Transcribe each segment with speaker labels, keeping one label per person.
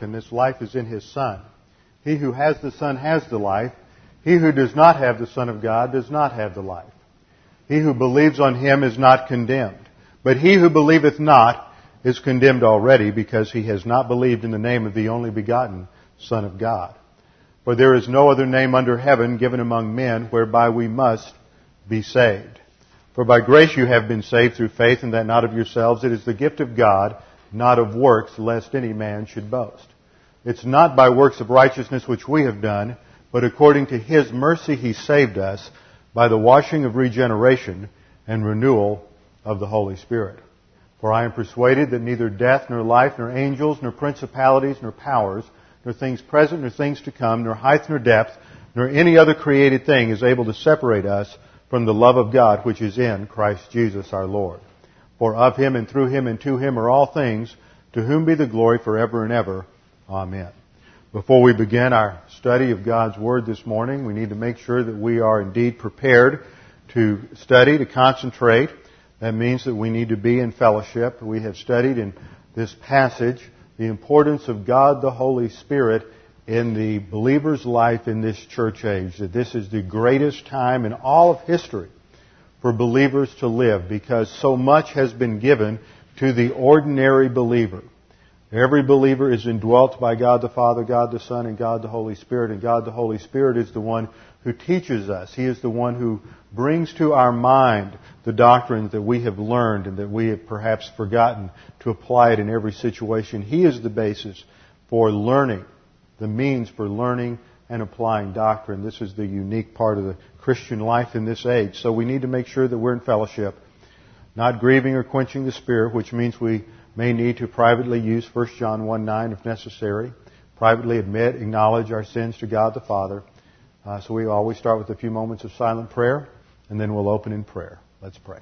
Speaker 1: and this life is in His Son. He who has the Son has the life. He who does not have the Son of God does not have the life. He who believes on Him is not condemned. But he who believeth not is condemned already, because he has not believed in the name of the only begotten Son of God. For there is no other name under heaven given among men whereby we must be saved. For by grace you have been saved through faith, and that not of yourselves. It is the gift of God, not of works, lest any man should boast. It's not by works of righteousness which we have done, but according to His mercy He saved us by the washing of regeneration and renewal of the Holy Spirit. For I am persuaded that neither death, nor life, nor angels, nor principalities, nor powers, nor things present, nor things to come, nor height, nor depth, nor any other created thing is able to separate us from the love of God which is in Christ Jesus our Lord. For of Him, and through Him, and to Him are all things, to whom be the glory forever and ever. Amen. Before we begin our study of God's Word this morning, we need to make sure that we are indeed prepared to study, to concentrate. That means that we need to be in fellowship. We have studied in this passage the importance of God the Holy Spirit in the believer's life in this church age. That this is the greatest time in all of history for believers to live, because so much has been given to the ordinary believer. Every believer is indwelt by God the Father, God the Son, and God the Holy Spirit. And God the Holy Spirit is the one who teaches us. He is the one who brings to our mind the doctrines that we have learned and that we have perhaps forgotten to apply it in every situation. He is the basis for learning, the means for learning and applying doctrine. This is the unique part of the Christian life in this age. So we need to make sure that we're in fellowship, not grieving or quenching the Spirit, which means we may need to privately use 1 John 1:9 if necessary, privately admit, acknowledge our sins to God the Father. So we always start with a few moments of silent prayer, and then we'll open in prayer. Let's pray.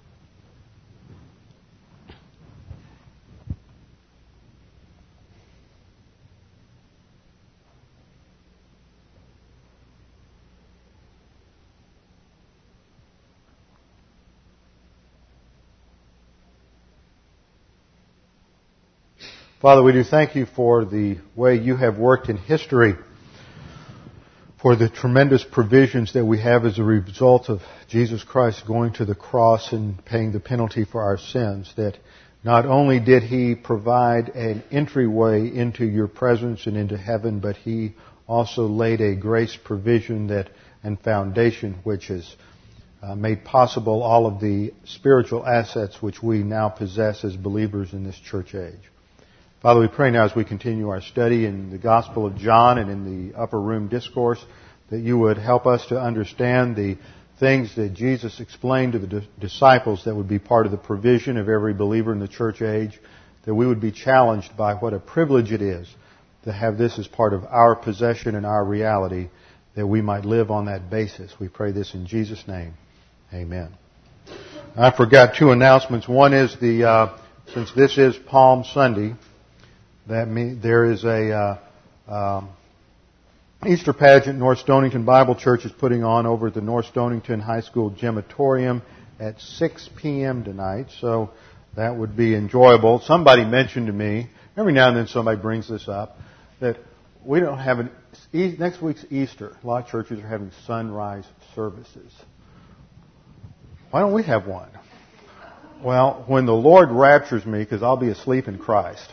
Speaker 1: Father, we do thank You for the way You have worked in history, for the tremendous provisions that we have as a result of Jesus Christ going to the cross and paying the penalty for our sins, that not only did He provide an entryway into Your presence and into heaven, but He also laid a grace provision and foundation which has made possible all of the spiritual assets which we now possess as believers in this church age. Father, we pray now as we continue our study in the Gospel of John and in the upper room discourse that You would help us to understand the things that Jesus explained to the disciples that would be part of the provision of every believer in the church age, that we would be challenged by what a privilege it is to have this as part of our possession and our reality, that we might live on that basis. We pray this in Jesus' name. Amen. I forgot two announcements. One is since this is Palm Sunday, that means there is a Easter pageant North Stonington Bible Church is putting on over at the North Stonington High School Gematorium at 6 p.m. tonight. So that would be enjoyable. Somebody mentioned to me, every now and then somebody brings this up, that we don't have next week's Easter. A lot of churches are having sunrise services. Why don't we have one? Well, when the Lord raptures me, because I'll be asleep in Christ,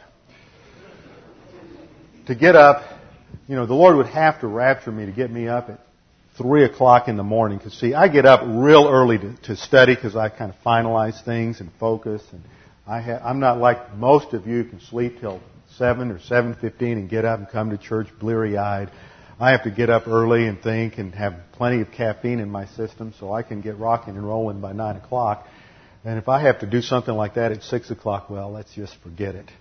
Speaker 1: to get up, the Lord would have to rapture me to get me up at 3 o'clock in the morning. Because, see, I get up real early to study because I kind of finalize things and focus. And I'm not like most of you who can sleep till 7 or 7:15 and get up and come to church bleary-eyed. I have to get up early and think and have plenty of caffeine in my system so I can get rocking and rolling by 9 o'clock. And if I have to do something like that at 6 o'clock, well, let's just forget it.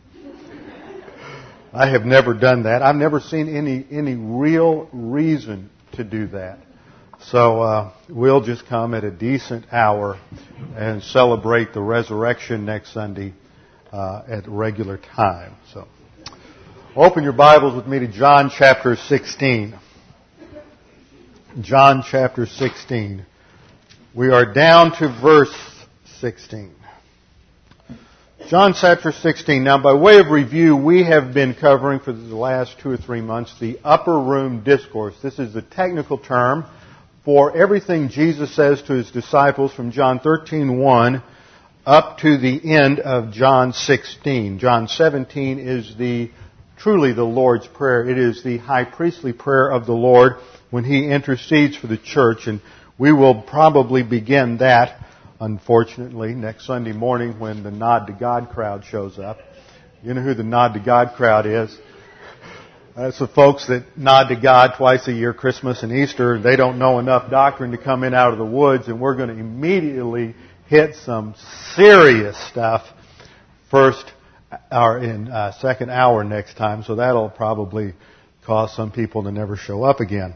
Speaker 1: I have never done that. I've never seen any real reason to do that. So we'll just come at a decent hour and celebrate the resurrection next Sunday at regular time. So open your Bibles with me to John chapter 16. John chapter 16. We are down to verse 16. John chapter 16. Now, by way of review, we have been covering for the last 2 or 3 months the upper room discourse. This is the technical term for everything Jesus says to his disciples from John 13:1 up to the end of John 16. John 17 is truly the Lord's Prayer. It is the high priestly prayer of the Lord when He intercedes for the church, and we will probably begin that, unfortunately, next Sunday morning when the Nod to God crowd shows up. You know who the Nod to God crowd is? That's the folks that nod to God twice a year, Christmas and Easter. They don't know enough doctrine to come in out of the woods, and we're going to immediately hit some serious stuff first or in second hour next time. So that'll probably cause some people to never show up again.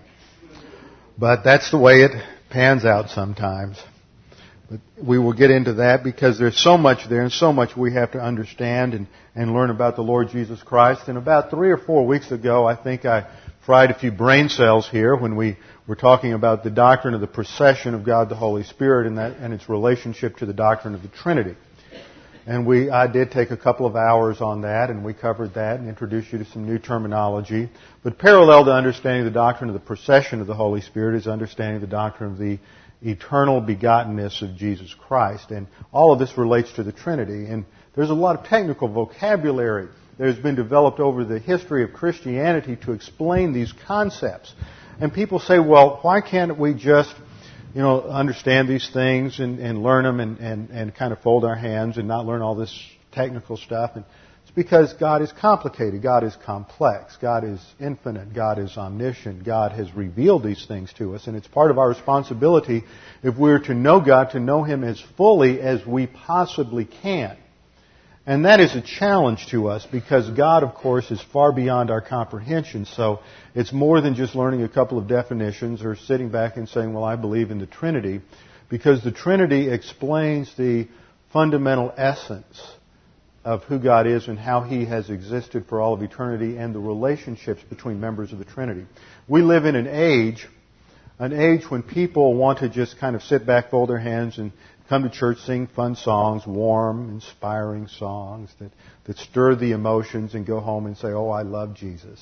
Speaker 1: But that's the way it pans out sometimes. But we will get into that because there's so much there and so much we have to understand and learn about the Lord Jesus Christ. And about 3 or 4 weeks ago, I think I fried a few brain cells here when we were talking about the doctrine of the procession of God the Holy Spirit and its relationship to the doctrine of the Trinity. And I did take a couple of hours on that, and we covered that and introduced you to some new terminology. But parallel to understanding the doctrine of the procession of the Holy Spirit is understanding the doctrine of the eternal begottenness of Jesus Christ. And all of this relates to the Trinity. And there's a lot of technical vocabulary that has been developed over the history of Christianity to explain these concepts. And people say, well, why can't we just, understand these things and learn them and kind of fold our hands and not learn all this technical stuff? And it's because God is complicated. God is complex. God is infinite. God is omniscient. God has revealed these things to us. And it's part of our responsibility, if we're to know God, to know Him as fully as we possibly can. And that is a challenge to us because God, of course, is far beyond our comprehension. So it's more than just learning a couple of definitions or sitting back and saying, well, I believe in the Trinity, because the Trinity explains the fundamental essence of who God is and how He has existed for all of eternity and the relationships between members of the Trinity. We live in an age when people want to just kind of sit back, fold their hands, and come to church, sing fun songs, warm, inspiring songs that stir the emotions, and go home and say, oh, I love Jesus.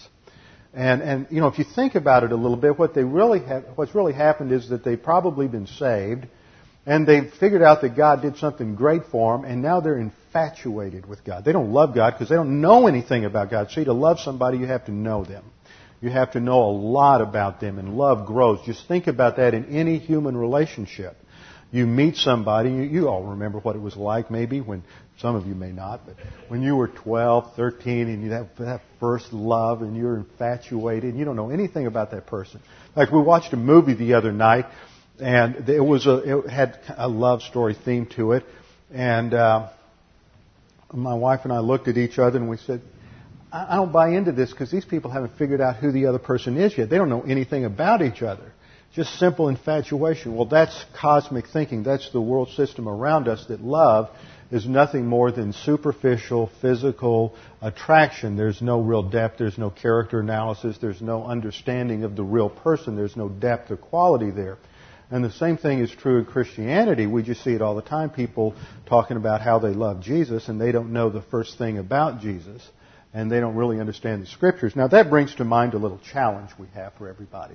Speaker 1: And if you think about it a little bit, what's really happened is that they've probably been saved, and they've figured out that God did something great for them, and now they're infatuated with God. They don't love God because they don't know anything about God. See, to love somebody, you have to know them. You have to know a lot about them, and love grows. Just think about that in any human relationship. You meet somebody, you all remember what it was like maybe when, some of you may not, but when you were 12, 13 and you have that first love and you're infatuated and you don't know anything about that person. Like we watched a movie the other night and it had a love story theme to it, and my wife and I looked at each other and we said, I don't buy into this because these people haven't figured out who the other person is yet. They don't know anything about each other. Just simple infatuation. Well, that's cosmic thinking. That's the world system around us, that love is nothing more than superficial, physical attraction. There's no real depth. There's no character analysis. There's no understanding of the real person. There's no depth or quality there. And the same thing is true in Christianity. We just see it all the time. People talking about how they love Jesus, and they don't know the first thing about Jesus, and they don't really understand the Scriptures. Now, that brings to mind a little challenge we have for everybody.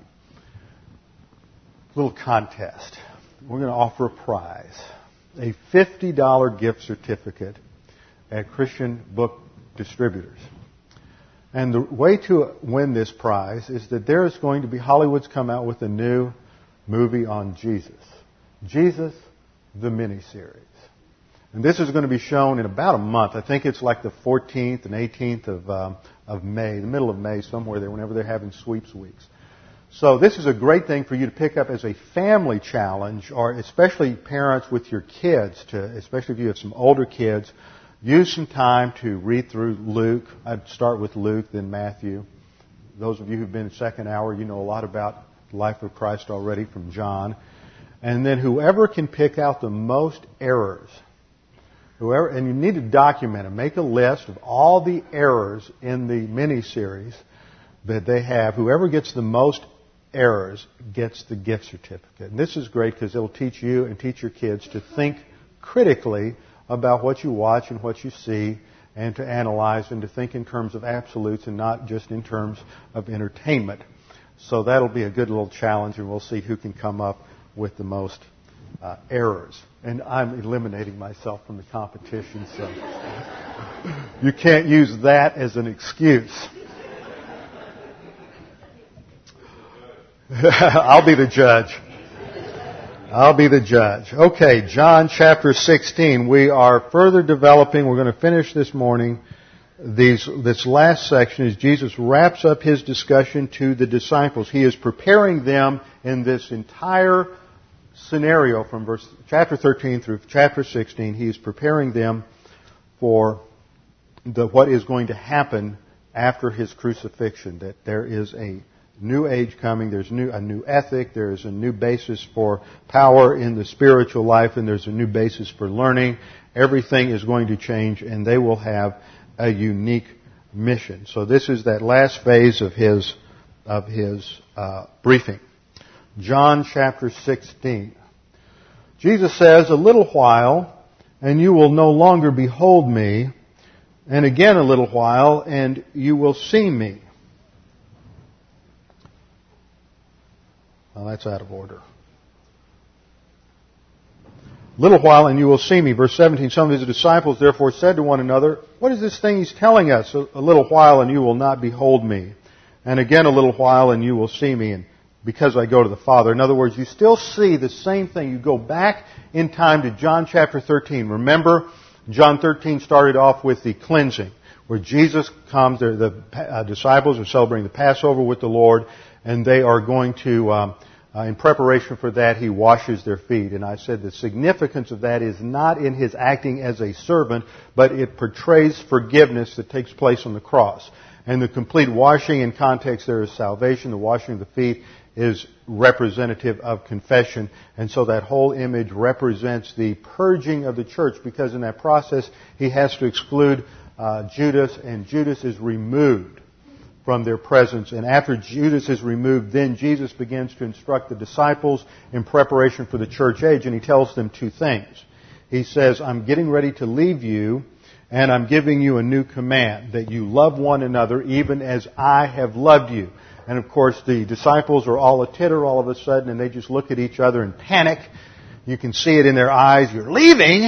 Speaker 1: Little contest. We're going to offer a prize. A $50 gift certificate at Christian Book Distributors. And the way to win this prize is that there is going to be, Hollywood's come out with a new movie on Jesus. Jesus, the miniseries. And this is going to be shown in about a month. I think it's like the 14th and 18th of May, the middle of May, somewhere there, whenever they're having sweeps weeks. So this is a great thing for you to pick up as a family challenge, or especially parents with your kids, especially if you have some older kids, use some time to read through Luke. I'd start with Luke, then Matthew. Those of you who've been in second hour, you know a lot about the life of Christ already from John. And then whoever can pick out the most errors, and you need to document them, make a list of all the errors in the mini-series that they have. Whoever gets the most errors gets the gift certificate. And this is great because it'll teach you and teach your kids to think critically about what you watch and what you see, and to analyze and to think in terms of absolutes and not just in terms of entertainment. So that'll be a good little challenge, and we'll see who can come up with the most errors. And I'm eliminating myself from the competition, so you can't use that as an excuse. I'll be the judge. I'll be the judge. Okay, John chapter 16. We are further developing. We're going to finish this morning. This last section as Jesus wraps up His discussion to the disciples. He is preparing them in this entire scenario from chapter 13 through chapter 16. He is preparing them for what is going to happen after His crucifixion. That there is a new age coming, there's a new ethic, there's a new basis for power in the spiritual life, and there's a new basis for learning. Everything is going to change, and they will have a unique mission. So this is that last phase of his briefing. John chapter 16. Jesus says, "A little while, and you will no longer behold me, and again a little while, and you will see me." Well, that's out of order. "Little while, and you will see me." Verse 17, "Some of His disciples therefore said to one another, 'What is this thing He's telling us? A little while, and you will not behold me. And again a little while, and you will see me, and because I go to the Father.'" In other words, you still see the same thing. You go back in time to John chapter 13. Remember, John 13 started off with the cleansing, where Jesus comes, the disciples are celebrating the Passover with the Lord, and they are going to, in preparation for that, He washes their feet. And I said the significance of that is not in His acting as a servant, but it portrays forgiveness that takes place on the cross. And the complete washing in context there is salvation. The washing of the feet is representative of confession. And so that whole image represents the purging of the church, because in that process He has to exclude Judas, and Judas is removed from their presence. And after Judas is removed, then Jesus begins to instruct the disciples in preparation for the church age, and He tells them two things. He says, "I'm getting ready to leave you, and I'm giving you a new command, that you love one another even as I have loved you." And of course, the disciples are all a titter all of a sudden, and they just look at each other in panic. You can see it in their eyes. "You're leaving?"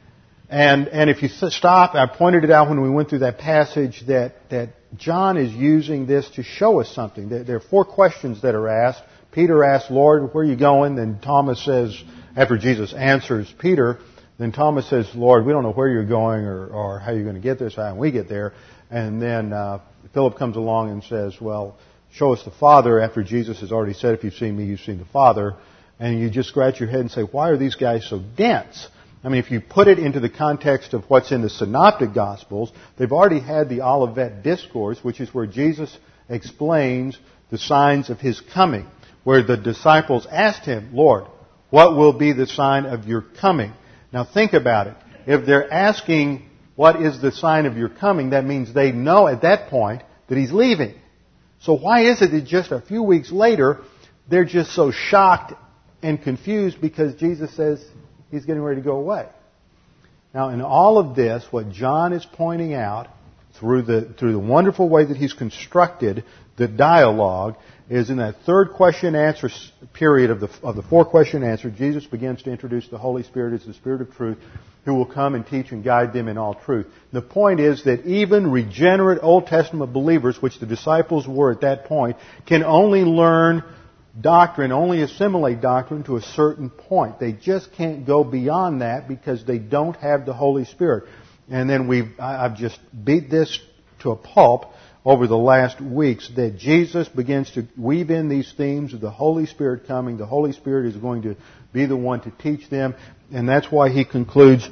Speaker 1: And if you stop, I pointed it out when we went through that passage that John is using this to show us something. There are four questions that are asked. Peter asks, "Lord, where are you going?" Then Thomas says, after Jesus answers Peter, then Thomas says, "Lord, we don't know where you're going or how you're going to get there, so how can we get there?" And then Philip comes along and says, "Well, show us the Father," after Jesus has already said, "If you've seen me, you've seen the Father." And you just scratch your head and say, why are these guys so dense? I mean, if you put it into the context of what's in the Synoptic Gospels, they've already had the Olivet Discourse, which is where Jesus explains the signs of His coming, where the disciples asked Him, "Lord, what will be the sign of your coming?" Now think about it. If they're asking, what is the sign of your coming, that means they know at that point that He's leaving. So why is it that just a few weeks later, they're just so shocked and confused because Jesus says He's getting ready to go away? Now, in all of this, what John is pointing out through the wonderful way that he's constructed the dialogue is in that third question-answer period of the four-question answer, Jesus begins to introduce the Holy Spirit as the Spirit of truth, who will come and teach and guide them in all truth. The point is that even regenerate Old Testament believers, which the disciples were at that point, can only learn doctrine, only assimilate doctrine to a certain point. They just can't go beyond that because they don't have the Holy Spirit. And then I've just beat this to a pulp over the last weeks, that Jesus begins to weave in these themes of the Holy Spirit coming. The Holy Spirit is going to be the one to teach them. And that's why He concludes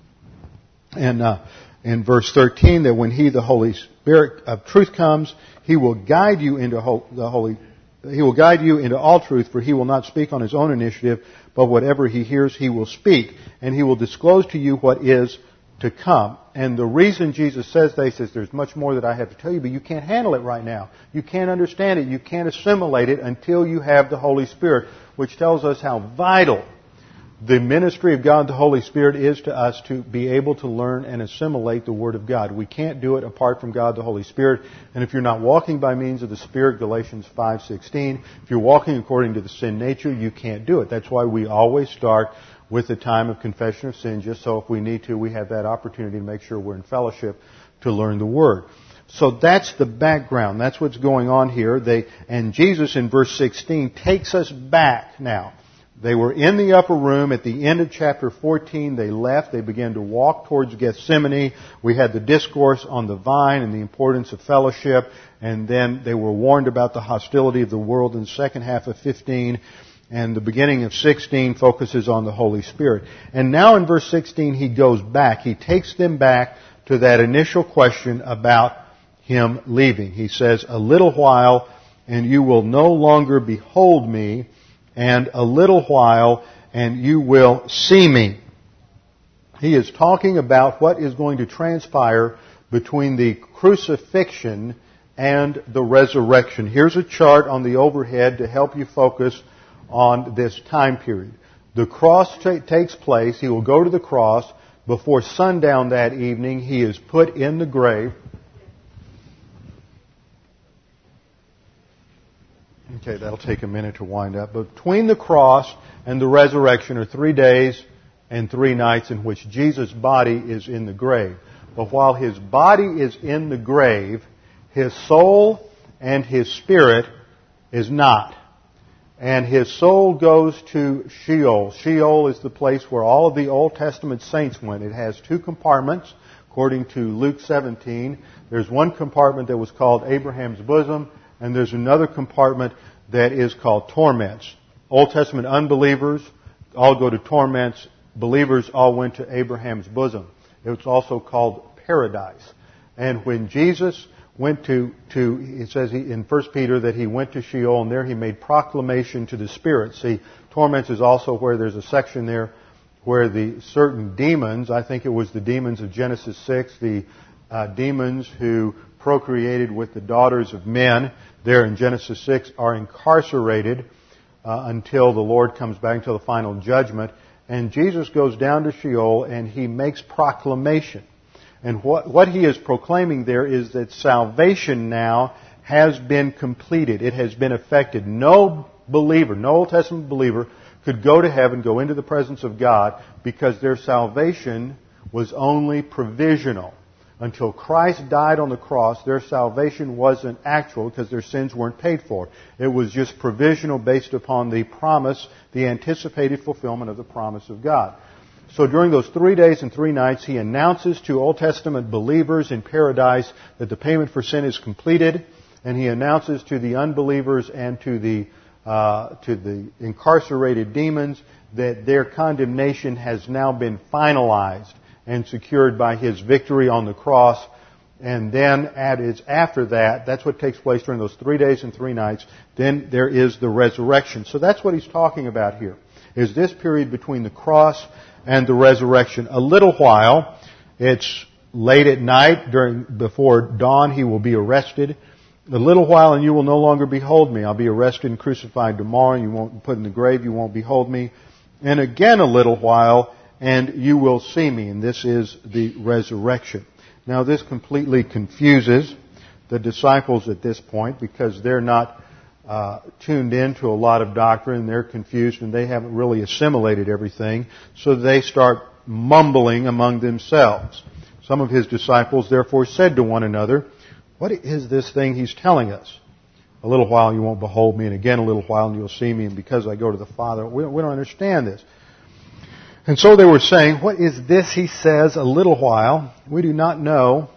Speaker 1: in verse 13 that when He, the Holy Spirit of truth, comes, He will guide you into He will guide you into all truth, for He will not speak on His own initiative, but whatever He hears, He will speak, and He will disclose to you what is to come. And the reason Jesus says that, He says, "There's much more that I have to tell you, but you can't handle it right now. You can't understand it. You can't assimilate it until you have the Holy Spirit," which tells us how vital the ministry of God the Holy Spirit is to us to be able to learn and assimilate the Word of God. We can't do it apart from God the Holy Spirit. And if you're not walking by means of the Spirit, Galatians 5:16, if you're walking according to the sin nature, you can't do it. That's why we always start with the time of confession of sin, just so if we need to, we have that opportunity to make sure we're in fellowship to learn the Word. So that's the background. That's what's going on here. And Jesus in verse 16 takes us back now. They were in the upper room at the end of chapter 14. They left. They began to walk towards Gethsemane. We had the discourse on the vine and the importance of fellowship. And then they were warned about the hostility of the world in the second half of 15. And the beginning of 16 focuses on the Holy Spirit. And now in verse 16 he goes back. He takes them back to that initial question about him leaving. He says, "A little while and you will no longer behold me, and a little while and you will see me." He is talking about what is going to transpire between the crucifixion and the resurrection. Here's a chart on the overhead to help you focus on this time period. The cross takes place. He will go to the cross. Before sundown that evening, he is put in the grave. Okay, that'll take a minute to wind up. But between the cross and the resurrection are 3 days and 3 nights in which Jesus' body is in the grave. But while his body is in the grave, his soul and his spirit is not. And his soul goes to Sheol. Sheol is the place where all of the Old Testament saints went. It has 2 compartments, according to Luke 17. There's one compartment that was called Abraham's bosom, and there's another compartment that is called torments. Old Testament unbelievers all go to torments. Believers all went to Abraham's bosom. It was also called paradise. And when Jesus went to it says in 1 Peter that he went to Sheol, and there he made proclamation to the spirits. See, torments is also where there's a section there where the certain demons, I think it was the demons of Genesis 6, the demons who procreated with the daughters of men there in Genesis 6 are incarcerated until the Lord comes back, until the final judgment. And Jesus goes down to Sheol and he makes proclamation. And what he is proclaiming there is that salvation now has been completed. It has been effected. No believer, no Old Testament believer could go to heaven, go into the presence of God, because their salvation was only provisional. Until Christ died on the cross, their salvation wasn't actual because their sins weren't paid for. It was just provisional based upon the promise, the anticipated fulfillment of the promise of God. So during those 3 days and 3 nights, he announces to Old Testament believers in paradise that the payment for sin is completed, and he announces to the unbelievers and to the incarcerated demons that their condemnation has now been finalized and secured by his victory on the cross. And then after that, that's what takes place during those 3 days and 3 nights. Then there is the resurrection. So that's what he's talking about here, is this period between the cross and the resurrection. A little while, it's late at night, before dawn, he will be arrested. A little while and you will no longer behold me. I'll be arrested and crucified tomorrow. You won't be put in the grave. You won't behold me. And again a little while and you will see me. And this is the resurrection. Now this completely confuses the disciples at this point because they're not tuned into a lot of doctrine. They're confused and they haven't really assimilated everything. So they start mumbling among themselves. Some of his disciples therefore said to one another, "What is this thing he's telling us? A little while you won't behold me, and again a little while and you'll see me, and because I go to the Father." We don't understand this. And so they were saying, "What is this he says, a little while? We do not know.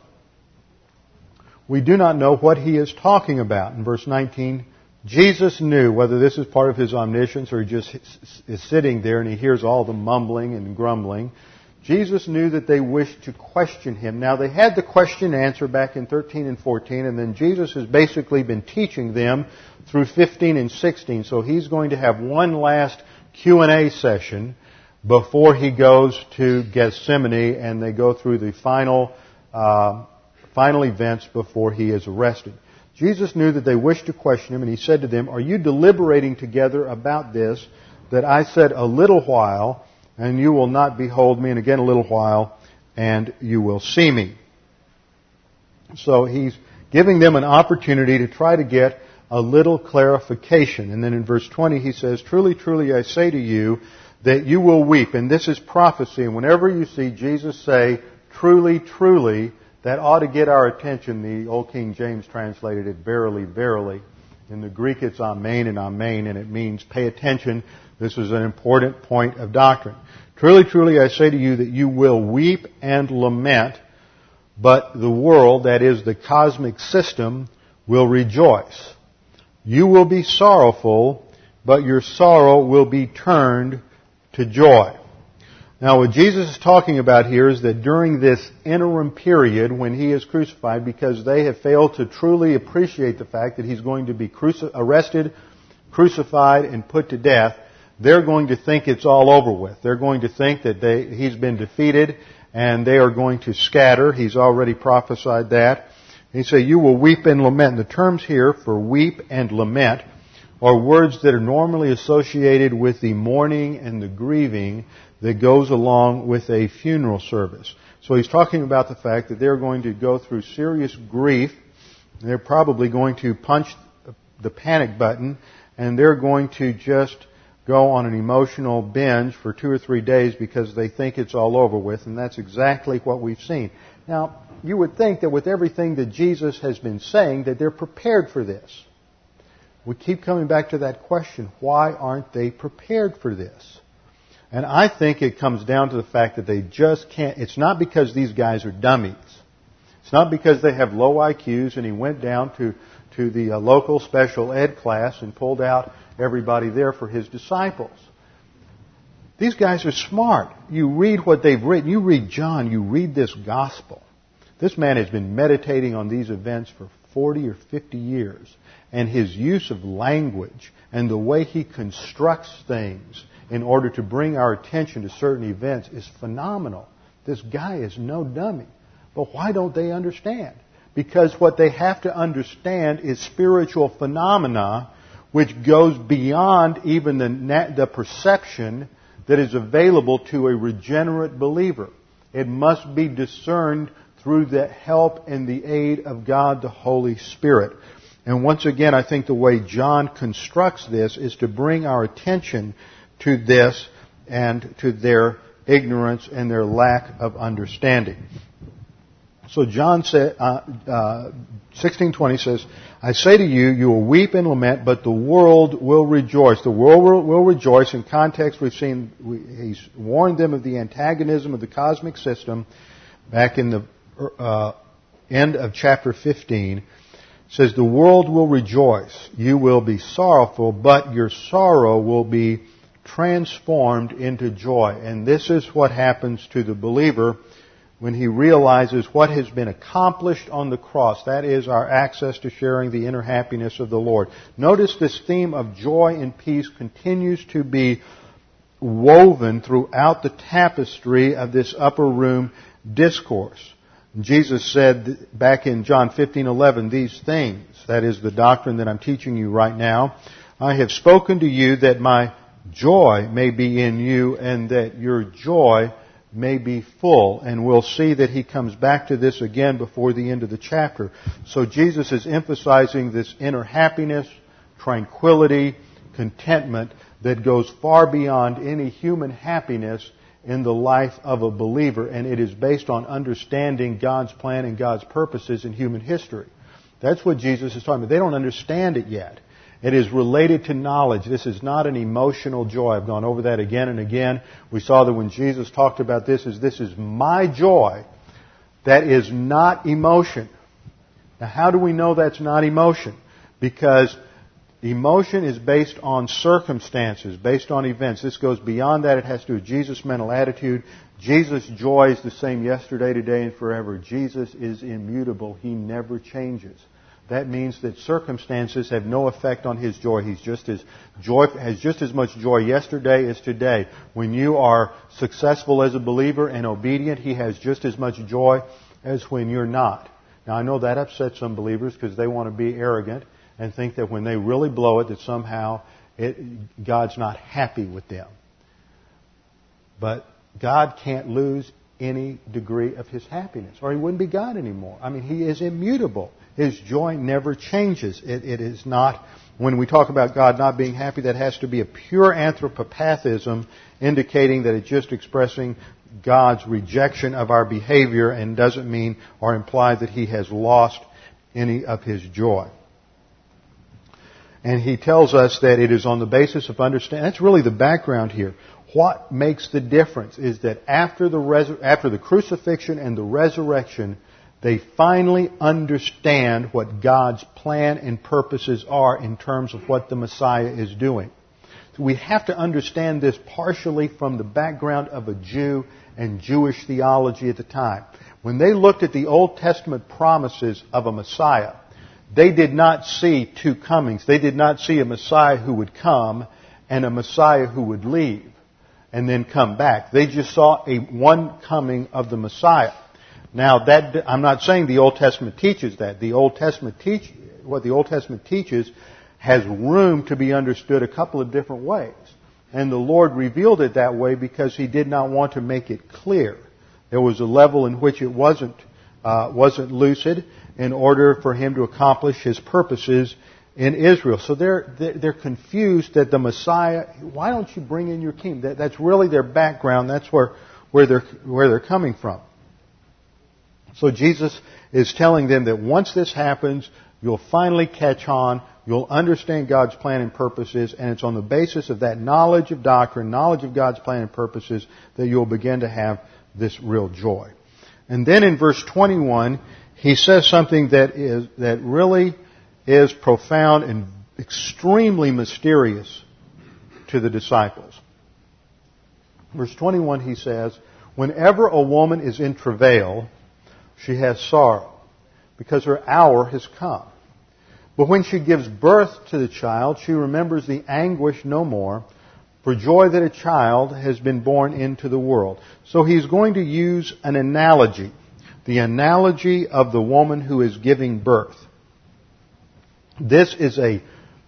Speaker 1: We do not know what he is talking about." In verse 19, Jesus knew, whether this is part of his omniscience or he just is sitting there and he hears all the mumbling and grumbling, Jesus knew that they wished to question him. Now they had the question answer back in 13 and 14, and then Jesus has basically been teaching them through 15 and 16. So he's going to have one last Q&A session before he goes to Gethsemane and they go through the final events before he is arrested. Jesus knew that they wished to question him, and he said to them, "Are you deliberating together about this, that I said a little while, and you will not behold me, and again a little while, and you will see me. So he's giving them an opportunity to try to get a little clarification. And then in verse 20 he says, truly, truly, I say to you that you will weep. And this is prophecy. And whenever you see Jesus say, truly, truly, that ought to get our attention. The old King James translated it, verily, verily. In the Greek it's amen and amen, and it means pay attention. This is an important point of doctrine. Truly, truly, I say to you that you will weep and lament, but the world, that is the cosmic system, will rejoice. You will be sorrowful, but your sorrow will be turned to joy. Now, what Jesus is talking about here is that during this interim period when He is crucified, because they have failed to truly appreciate the fact that He's going to be arrested, crucified, and put to death, they're going to think it's all over with. They're going to think that He's been defeated and they are going to scatter. He's already prophesied that. He said, you will weep and lament. And the terms here for weep and lament are words that are normally associated with the mourning and the grieving that goes along with a funeral service. So he's talking about the fact that they're going to go through serious grief. They're probably going to punch the panic button, and they're going to just go on an emotional binge for 2 or 3 days because they think it's all over with, and that's exactly what we've seen. Now, you would think that with everything that Jesus has been saying, that they're prepared for this. We keep coming back to that question, why aren't they prepared for this? And I think it comes down to the fact that they just can't. It's not because these guys are dummies. It's not because they have low IQs and he went down to the local special ed class and pulled out everybody there for his disciples. These guys are smart. You read what they've written. You read John. You read this gospel. This man has been meditating on these events for 40 or 50 years. And his use of language and the way he constructs things in order to bring our attention to certain events is phenomenal. This guy is no dummy. But why don't they understand? Because what they have to understand is spiritual phenomena which goes beyond even the perception that is available to a regenerate believer. It must be discerned through the help and the aid of God, the Holy Spirit. And once again, I think the way John constructs this is to bring our attention to this and to their ignorance and their lack of understanding. So John said, 16:20 says, I say to you, you will weep and lament, but the world will rejoice. The world will rejoice. In context, we've seen, he's warned them of the antagonism of the cosmic system back in the end of chapter 15. It says, the world will rejoice. You will be sorrowful, but your sorrow will be transformed into joy. And this is what happens to the believer when he realizes what has been accomplished on the cross. That is our access to sharing the inner happiness of the Lord. Notice this theme of joy and peace continues to be woven throughout the tapestry of this upper room discourse. Jesus said back in John 15:11, these things, that is the doctrine that I'm teaching you right now, I have spoken to you that my joy may be in you and that your joy may be full. And we'll see that he comes back to this again before the end of the chapter. So Jesus is emphasizing this inner happiness, tranquility, contentment that goes far beyond any human happiness in the life of a believer. And it is based on understanding God's plan and God's purposes in human history. That's what Jesus is talking about. They don't understand it yet. It is related to knowledge. This is not an emotional joy. I've gone over that again and again. We saw that when Jesus talked about this is my joy. That is not emotion. Now, how do we know that's not emotion? Because emotion is based on circumstances, based on events. This goes beyond that. It has to do with Jesus' mental attitude. Jesus' joy is the same yesterday, today, and forever. Jesus is immutable. He never changes. That means that circumstances have no effect on his joy. He's has just as much joy yesterday as today. When you are successful as a believer and obedient, he has just as much joy as when you're not. Now, I know that upsets some believers because they want to be arrogant and think that when they really blow it, that somehow God's not happy with them. But God can't lose any degree of His happiness, or He wouldn't be God anymore. I mean, He is immutable. His joy never changes. It is not, when we talk about God not being happy, that has to be a pure anthropopathism, indicating that it's just expressing God's rejection of our behavior and doesn't mean or imply that He has lost any of His joy. And He tells us that it is on the basis of understanding. That's really the background here. What makes the difference is that after the crucifixion and the resurrection, they finally understand what God's plan and purposes are in terms of what the Messiah is doing. So we have to understand this partially from the background of a Jew and Jewish theology at the time. When they looked at the Old Testament promises of a Messiah, they did not see two comings. They did not see a Messiah who would come and a Messiah who would leave and then come back. They just saw one coming of the Messiah. Now, I'm not saying the Old Testament teaches that. What the Old Testament teaches has room to be understood a couple of different ways. And the Lord revealed it that way because He did not want to make it clear. There was a level in which it wasn't lucid in order for Him to accomplish His purposes in Israel. So they're confused that the Messiah, why don't you bring in your king? That's really their background. That's where they're coming from. So Jesus is telling them that once this happens, you'll finally catch on, you'll understand God's plan and purposes, and it's on the basis of that knowledge of doctrine, knowledge of God's plan and purposes, that you'll begin to have this real joy. And then in verse 21, He says something that really is profound and extremely mysterious to the disciples. Verse 21, He says, "Whenever a woman is in travail, she has sorrow, because her hour has come. But when she gives birth to the child, she remembers the anguish no more, for joy that a child has been born into the world." So He's going to use an analogy, the analogy of the woman who is giving birth. This is a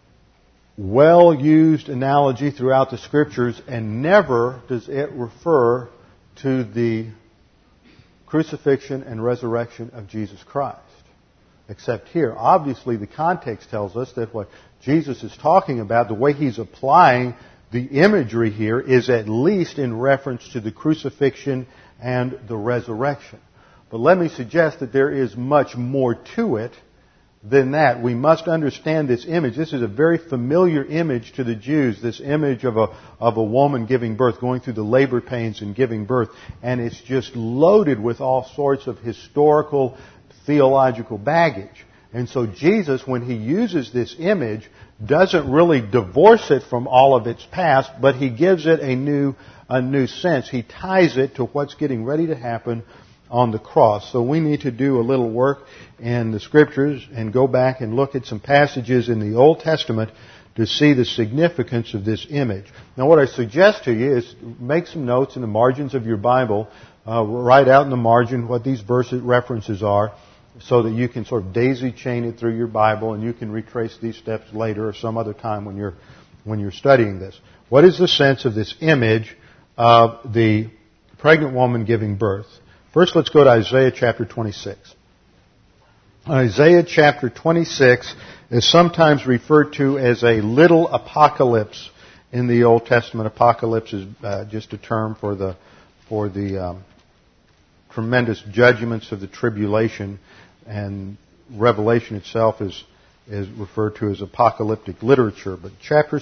Speaker 1: well-used analogy throughout the Scriptures, and never does it refer to the crucifixion and resurrection of Jesus Christ, except here. Obviously, the context tells us that what Jesus is talking about, the way He's applying the imagery here, is at least in reference to the crucifixion and the resurrection. But let me suggest that there is much more to it than that. We must understand this image. This is a very familiar image to the Jews, this image of a woman giving birth, going through the labor pains and giving birth. And it's just loaded with all sorts of historical, theological baggage. And so Jesus, when He uses this image, doesn't really divorce it from all of its past, but He gives it a new sense. He ties it to what's getting ready to happen on the cross. So we need to do a little work in the Scriptures and go back and look at some passages in the Old Testament to see the significance of this image. Now what I suggest to you is make some notes in the margins of your Bible, write out in the margin what these verses references are, so that you can sort of daisy chain it through your Bible, and you can retrace these steps later or some other time when you're studying this. What is the sense of this image of the pregnant woman giving birth? First, let's go to Isaiah chapter 26. Isaiah chapter 26 is sometimes referred to as a little apocalypse in the Old Testament. Apocalypse is just a term for the tremendous judgments of the tribulation, and Revelation itself is referred to as apocalyptic literature. But chapter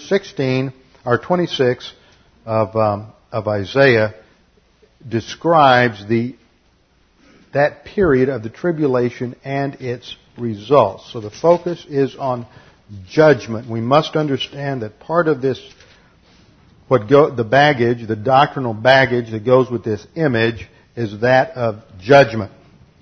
Speaker 1: 26 of Isaiah describes that period of the tribulation and its results. So the focus is on judgment. We must understand that part of this, the doctrinal baggage that goes with this image, is that of judgment.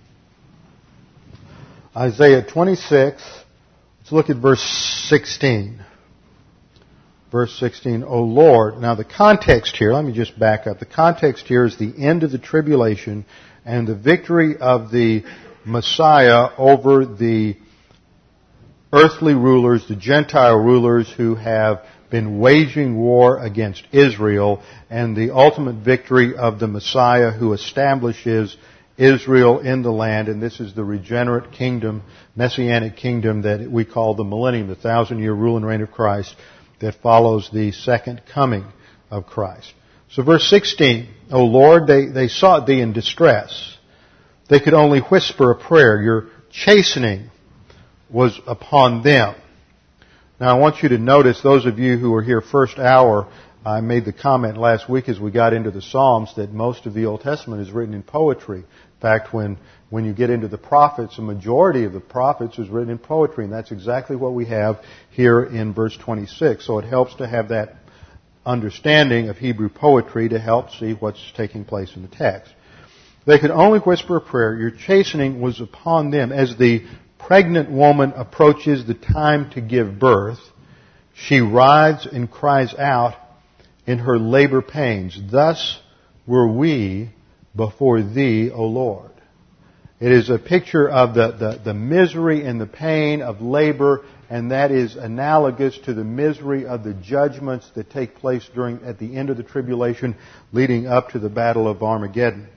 Speaker 1: Isaiah 26, let's look at verse 16. Verse 16, O Lord. Now the context here, let me just back up. The context here is the end of the tribulation and the victory of the Messiah over the earthly rulers, the Gentile rulers who have been waging war against Israel, and the ultimate victory of the Messiah who establishes Israel in the land. And this is the regenerate kingdom, messianic kingdom that we call the millennium, the 1,000-year rule and reign of Christ that follows the second coming of Christ. So verse 16, O Lord, they sought Thee in distress. They could only whisper a prayer. Your chastening was upon them. Now I want you to notice, those of you who were here first hour, I made the comment last week as we got into the Psalms that most of the Old Testament is written in poetry. In fact, when you get into the prophets, a majority of the prophets is written in poetry, and that's exactly what we have here in verse 26. So it helps to have that understanding of Hebrew poetry to help see what's taking place in the text. They could only whisper a prayer. Your chastening was upon them. As the pregnant woman approaches the time to give birth, she writhes and cries out in her labor pains. Thus were we before Thee, O Lord. It is a picture of the misery and the pain of labor, and that is analogous to the misery of the judgments that take place at the end of the tribulation leading up to the battle of Armageddon.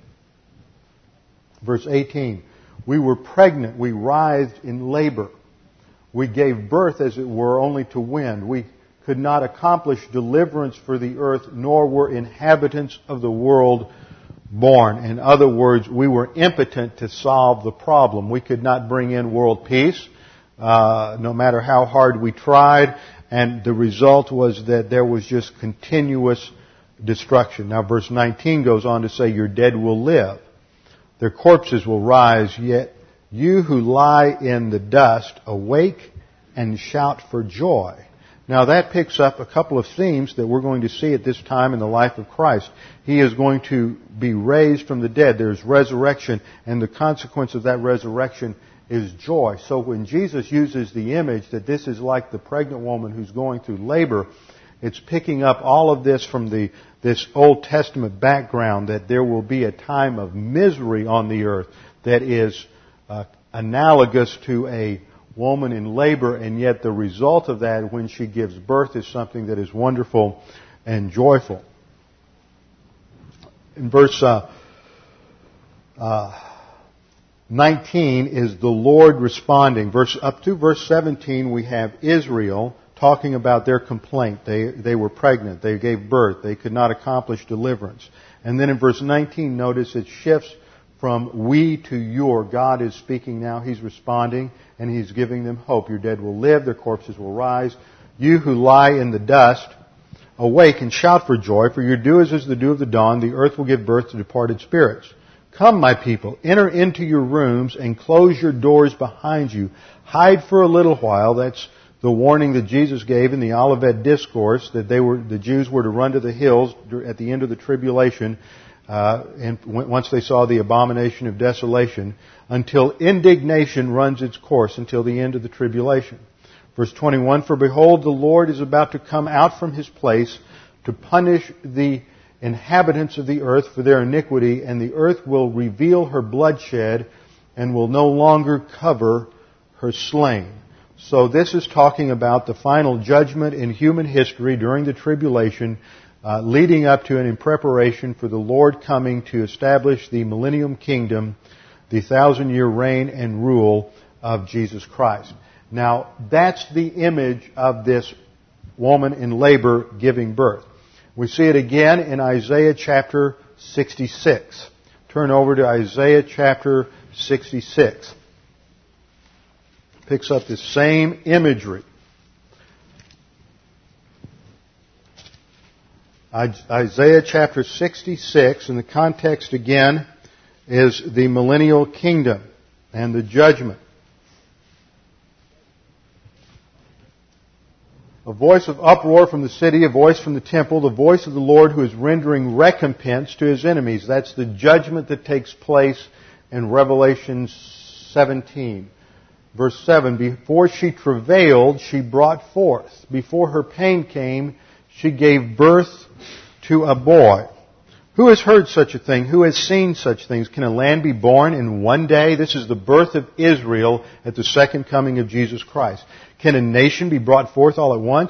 Speaker 1: Verse 18, we were pregnant, we writhed in labor. We gave birth, as it were, only to wind. We could not accomplish deliverance for the earth, nor were inhabitants of the world born. In other words, we were impotent to solve the problem. We could not bring in world peace, no matter how hard we tried, and the result was that there was just continuous destruction. Now verse 19 goes on to say, your dead will live. Their corpses will rise, yet you who lie in the dust awake and shout for joy. Now that picks up a couple of themes that we're going to see at this time in the life of Christ. He is going to be raised from the dead. There's resurrection, and the consequence of that resurrection is joy. So when Jesus uses the image that this is like the pregnant woman who's going through labor, it's picking up all of this from this Old Testament background that there will be a time of misery on the earth that is analogous to a woman in labor, and yet the result of that when she gives birth is something that is wonderful and joyful. In verse 19 is the Lord responding. Up to verse 17 we have Israel talking about their complaint. They were pregnant. They gave birth. They could not accomplish deliverance. And then in verse 19, notice it shifts from we to your. God is speaking now. He's responding, and He's giving them hope. Your dead will live. Their corpses will rise. You who lie in the dust, awake and shout for joy, for your dew is as the dew of the dawn. The earth will give birth to departed spirits. Come, my people, enter into your rooms and close your doors behind you. Hide for a little while. That's the warning that Jesus gave in the Olivet Discourse, that the Jews were to run to the hills at the end of the tribulation, and once they saw the abomination of desolation, until indignation runs its course, until the end of the tribulation. Verse 21, for behold, the Lord is about to come out from His place to punish the inhabitants of the earth for their iniquity, and the earth will reveal her bloodshed and will no longer cover her slain. So this is talking about the final judgment in human history during the tribulation, leading up to and in preparation for the Lord coming to establish the millennium kingdom, the 1,000-year reign and rule of Jesus Christ. Now, that's the image of this woman in labor giving birth. We see it again in Isaiah chapter 66. Turn over to Isaiah chapter 66. Picks up the same imagery. Isaiah chapter 66, and the context again is the millennial kingdom and the judgment. A voice of uproar from the city, a voice from the temple, the voice of the Lord who is rendering recompense to His enemies. That's the judgment that takes place in Revelation 17. Verse 7, before she travailed, she brought forth. Before her pain came, she gave birth to a boy. Who has heard such a thing? Who has seen such things? Can a land be born in one day? This is the birth of Israel at the second coming of Jesus Christ. Can a nation be brought forth all at once?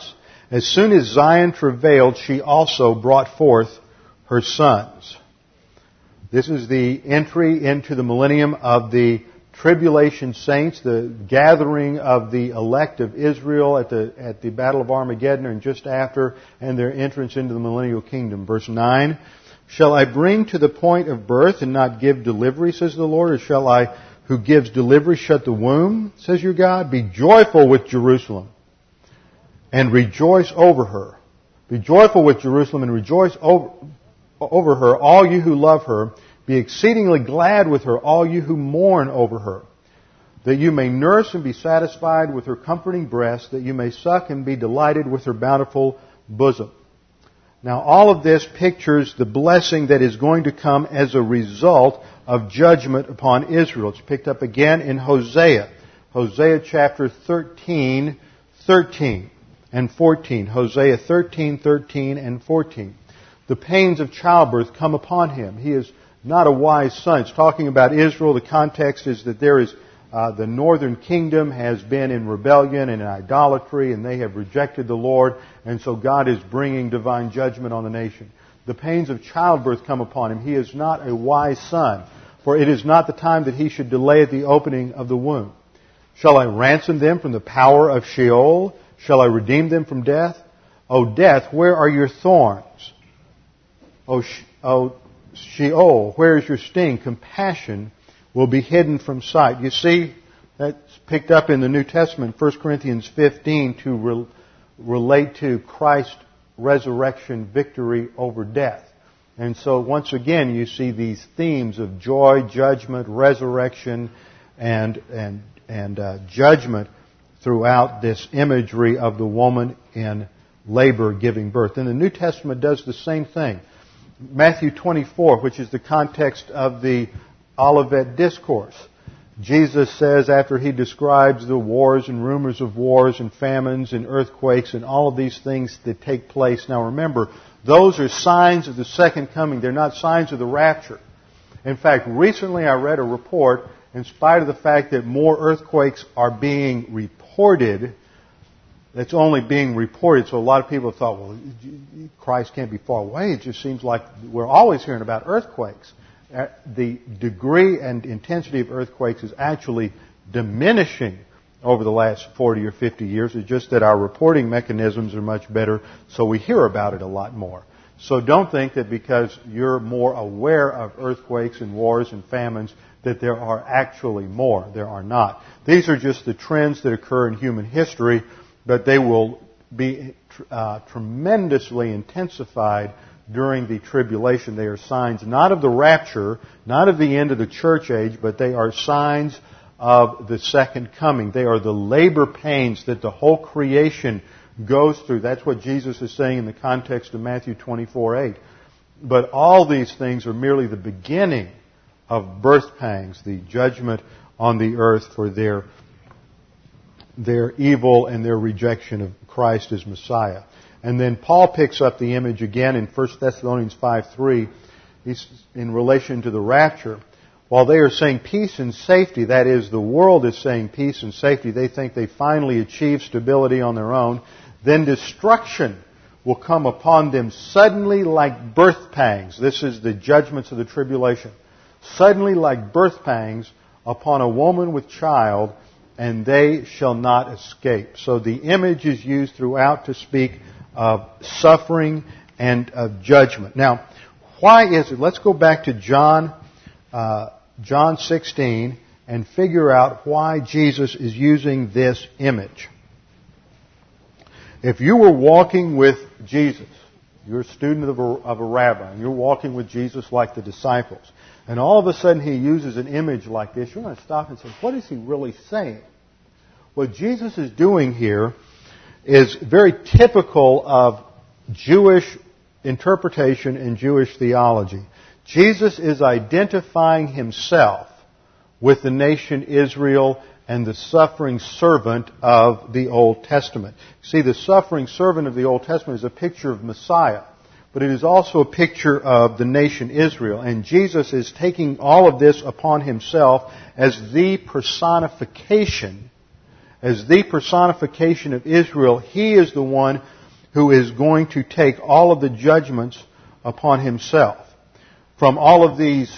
Speaker 1: As soon as Zion travailed, she also brought forth her sons. This is the entry into the millennium of the tribulation saints, the gathering of the elect of Israel at the Battle of Armageddon and just after, and their entrance into the millennial kingdom. Verse 9, shall I bring to the point of birth and not give delivery, says the Lord, or shall I, who gives delivery, shut the womb, says your God? Be joyful with Jerusalem and rejoice over her. Be joyful with Jerusalem and rejoice over her, all you who love her. Be exceedingly glad with her, all you who mourn over her, that you may nurse and be satisfied with her comforting breast, that you may suck and be delighted with her bountiful bosom. Now, all of this pictures the blessing that is going to come as a result of judgment upon Israel. It's picked up again in Hosea. Hosea chapter 13 and 14. Hosea 13 and 14. The pains of childbirth come upon him. He is not a wise son. It's talking about Israel. The context is that there is the northern kingdom has been in rebellion and in idolatry, and they have rejected the Lord, and so God is bringing divine judgment on the nation. The pains of childbirth come upon him. He is not a wise son, for it is not the time that he should delay at the opening of the womb. Shall I ransom them from the power of Sheol? Shall I redeem them from death? O death, where are your thorns? O Sheol, where is your sting? Compassion will be hidden from sight. You see, that's picked up in the New Testament, 1 Corinthians 15, to relate to Christ's resurrection victory over death. And so once again, you see these themes of joy, judgment, resurrection, and judgment throughout this imagery of the woman in labor giving birth. And the New Testament does the same thing. Matthew 24, which is the context of the Olivet Discourse. Jesus says, after he describes the wars and rumors of wars and famines and earthquakes and all of these things that take place. Now remember, those are signs of the second coming. They're not signs of the rapture. In fact, recently I read a report, in spite of the fact that more earthquakes are being reported, it's only being reported, so a lot of people have thought, well, Christ can't be far away. It just seems like we're always hearing about earthquakes. The degree and intensity of earthquakes is actually diminishing over the last 40 or 50 years. It's just that our reporting mechanisms are much better, so we hear about it a lot more. So don't think that because you're more aware of earthquakes and wars and famines that there are actually more. There are not. These are just the trends that occur in human history, but they will be tremendously intensified during the tribulation. They are signs not of the rapture, not of the end of the church age, but they are signs of the second coming. They are the labor pains that the whole creation goes through. That's what Jesus is saying in the context of Matthew 24:8. But all these things are merely the beginning of birth pangs, the judgment on the earth for their evil and their rejection of Christ as Messiah. And then Paul picks up the image again in 1 Thessalonians 5:3. He's in relation to the rapture. While they are saying peace and safety, that is, the world is saying peace and safety, they think they finally achieve stability on their own, then destruction will come upon them suddenly like birth pangs. This is the judgments of the tribulation. Suddenly like birth pangs upon a woman with child, and they shall not escape. So the image is used throughout to speak of suffering and of judgment. Now, why is it? Let's go back to John 16 and figure out why Jesus is using this image. If you were walking with Jesus, you're a student of a rabbi, and you're walking with Jesus like the disciples, and all of a sudden he uses an image like this, you're going to stop and say, what is he really saying? What Jesus is doing here is very typical of Jewish interpretation and Jewish theology. Jesus is identifying himself with the nation Israel and the suffering servant of the Old Testament. See, the suffering servant of the Old Testament is a picture of Messiah, but it is also a picture of the nation Israel. And Jesus is taking all of this upon himself as the personification of Israel. He is the one who is going to take all of the judgments upon himself. From all of these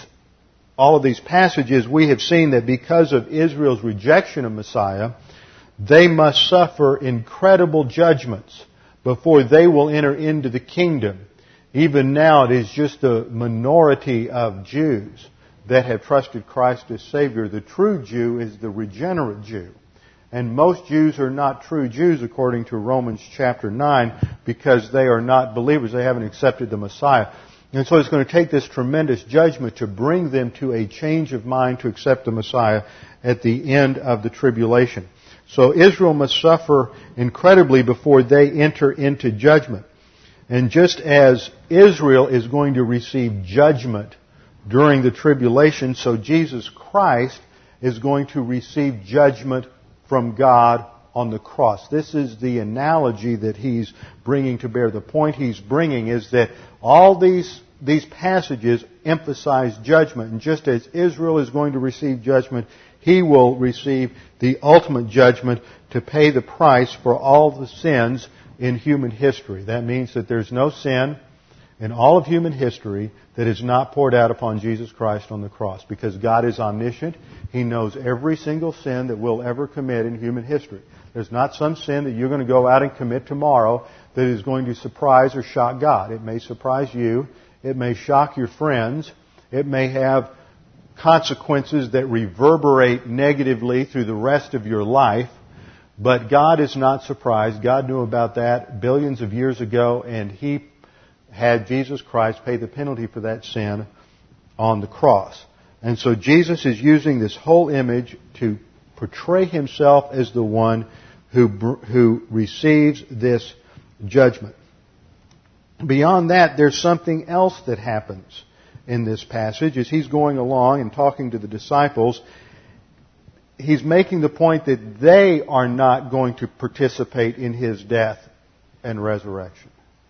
Speaker 1: passages, we have seen that because of Israel's rejection of Messiah, they must suffer incredible judgments before they will enter into the kingdom. Even now, it is just a minority of Jews that have trusted Christ as Savior. The true Jew is the regenerate Jew. And most Jews are not true Jews according to Romans chapter 9 because they are not believers. They haven't accepted the Messiah. And so it's going to take this tremendous judgment to bring them to a change of mind to accept the Messiah at the end of the tribulation. So Israel must suffer incredibly before they enter into judgment. And just as Israel is going to receive judgment during the tribulation, so Jesus Christ is going to receive judgment from God on the cross. This is the analogy that he's bringing to bear. The point he's bringing is that all these passages emphasize judgment. And just as Israel is going to receive judgment, he will receive the ultimate judgment to pay the price for all the sins in human history. That means that there's no sin in all of human history that is not poured out upon Jesus Christ on the cross. Because God is omniscient. He knows every single sin that we'll ever commit in human history. There's not some sin that you're going to go out and commit tomorrow that is going to surprise or shock God. It may surprise you. It may shock your friends. It may have consequences that reverberate negatively through the rest of your life. But God is not surprised. God knew about that billions of years ago, and He had Jesus Christ pay the penalty for that sin on the cross. And so Jesus is using this whole image to portray Himself as the one who receives this judgment. Beyond that, there's something else that happens in this passage. As He's going along and talking to the disciples, He's making the point that they are not going to participate in His death and resurrection.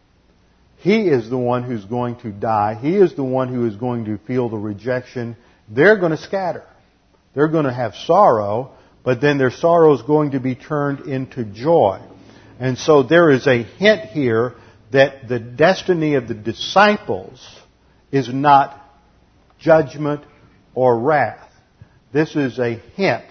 Speaker 1: He is the one who's going to die. He is the one who is going to feel the rejection. They're going to scatter. They're going to have sorrow, but then their sorrow is going to be turned into joy. And so there is a hint here that the destiny of the disciples is not judgment or wrath. This is a hint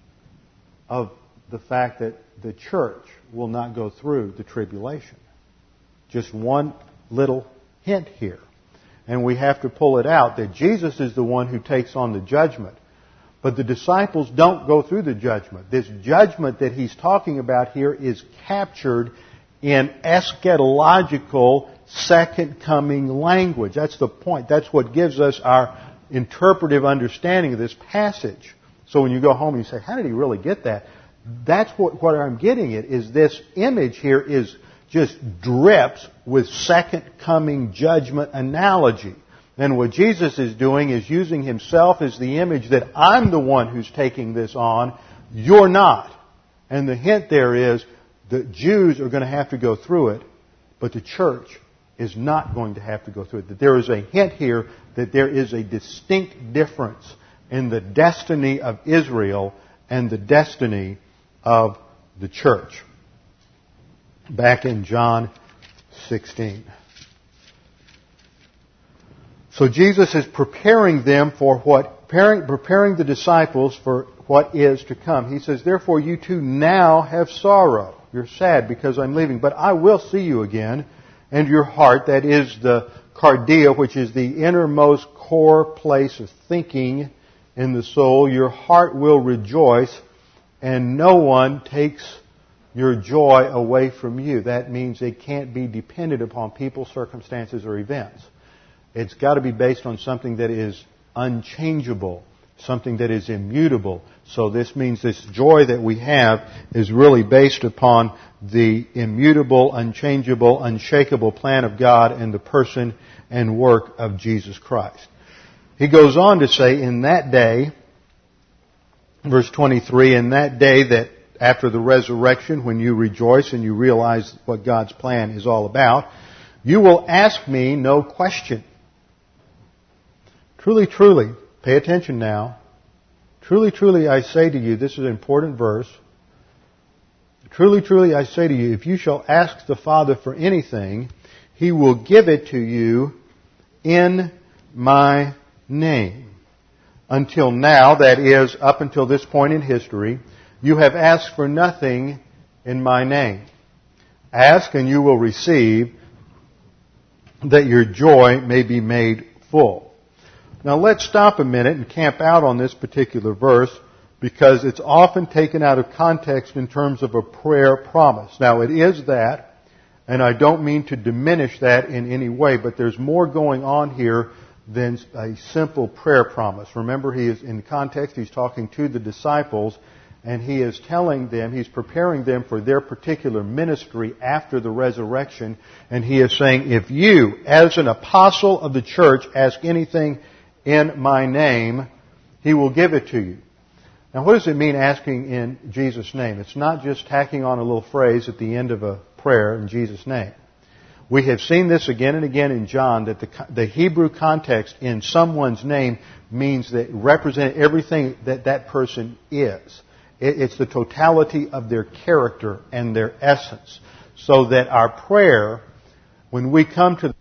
Speaker 1: of the fact that the church will not go through the tribulation. Just one little hint here. And we have to pull it out that Jesus is the one who takes on the judgment. But the disciples don't go through the judgment. This judgment that He's talking about here is captured in eschatological second coming language. That's the point. That's what gives us our interpretive understanding of this passage. So when you go home and you say, how did he really get that? That's what I'm getting at, is this image here is just drips with second coming judgment analogy. And what Jesus is doing is using Himself as the image that I'm the one who's taking this on, you're not. And the hint there is the Jews are going to have to go through it, but the church is not going to have to go through it. That there is a hint here that there is a distinct difference in the destiny of Israel and the destiny of the church. Back in John 16. So Jesus is preparing them for preparing the disciples for what is to come. He says, therefore you too now have sorrow. You're sad because I'm leaving, but I will see you again, and your heart, that is the cardia, which is the innermost core place of thinking in the soul, your heart will rejoice, and no one takes your joy away from you. That means it can't be dependent upon people, circumstances, or events. It's got to be based on something that is unchangeable, something that is immutable. So this means this joy that we have is really based upon the immutable, unchangeable, unshakable plan of God and the person and work of Jesus Christ. He goes on to say, in that day, verse 23, in that day that after the resurrection, when you rejoice and you realize what God's plan is all about, you will ask me no question. Truly, truly, pay attention now. Truly, truly, I say to you, this is an important verse. Truly, truly, I say to you, if you shall ask the Father for anything, He will give it to you in my name. Until now, that is, up until this point in history, you have asked for nothing in my name. Ask and you will receive, that your joy may be made full. Now let's stop a minute and camp out on this particular verse, because it's often taken out of context in terms of a prayer promise. Now it is that, and I don't mean to diminish that in any way, but there's more going on here than a simple prayer promise. Remember, he is in context, he's talking to the disciples, and he is telling them, he's preparing them for their particular ministry after the resurrection, and he is saying, if you, as an apostle of the church, ask anything in my name, He will give it to you. Now, what does it mean asking in Jesus' name? It's not just tacking on a little phrase at the end of a prayer in Jesus' name. We have seen this again and again in John, that the Hebrew context in someone's name means that represent everything that that person is. It's the totality of their character and their essence. So that our prayer, when we come to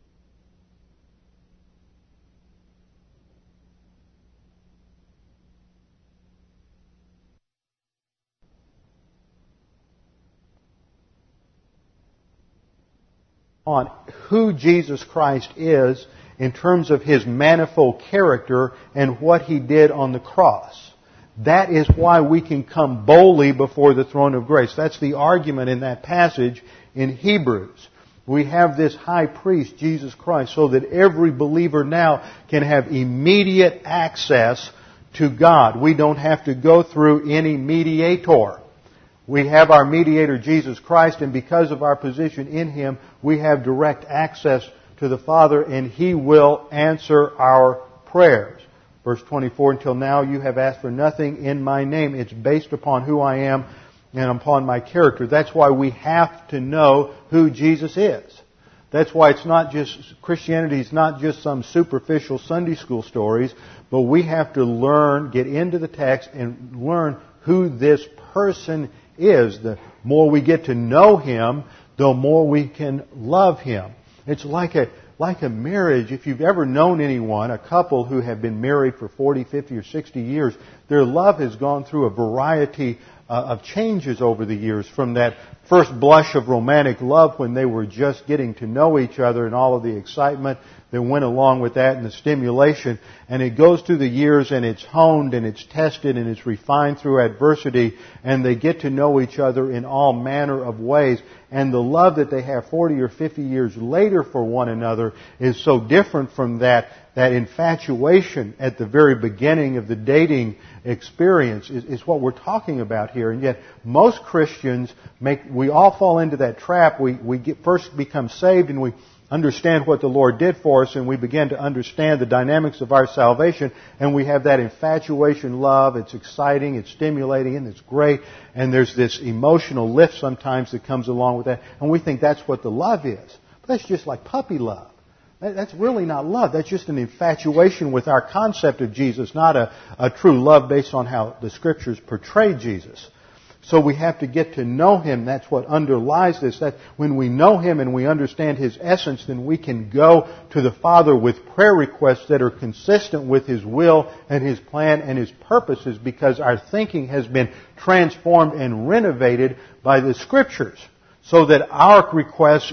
Speaker 1: on who Jesus Christ is in terms of His manifold character and what He did on the cross. That is why we can come boldly before the throne of grace. That's the argument in that passage in Hebrews. We have this high priest, Jesus Christ, so that every believer now can have immediate access to God. We don't have to go through any mediator. We have our mediator, Jesus Christ, and because of our position in Him, we have direct access to the Father, and He will answer our prayers. Verse 24, until now you have asked for nothing in my name. It's based upon who I am and upon my character. That's why we have to know who Jesus is. That's why it's not just, Christianity is not just some superficial Sunday school stories, but we have to learn, get into the text and learn who this person is. The more we get to know Him, the more we can love Him. It's like a marriage. If you've ever known anyone, a couple who have been married for 40, 50, or 60 years, their love has gone through a variety of changes over the years, from that first blush of romantic love when they were just getting to know each other and all of the excitement that went along with that and the stimulation. And it goes through the years and it's honed and it's tested and it's refined through adversity, and they get to know each other in all manner of ways. And the love that they have 40 or 50 years later for one another is so different from that infatuation at the very beginning of the dating experience is what we're talking about here. And yet most Christians we all fall into that trap. We first become saved and we understand what the Lord did for us, and we begin to understand the dynamics of our salvation, and we have that infatuation love. It's exciting, it's stimulating, and it's great, and there's this emotional lift sometimes that comes along with that, and we think that's what the love is. But that's just like puppy love. That's really not love. That's just an infatuation with our concept of Jesus, not a true love based on how the Scriptures portray Jesus. So we have to get to know Him. That's what underlies this. That when we know Him and we understand His essence, then we can go to the Father with prayer requests that are consistent with His will and His plan and His purposes, because our thinking has been transformed and renovated by the Scriptures so that our requests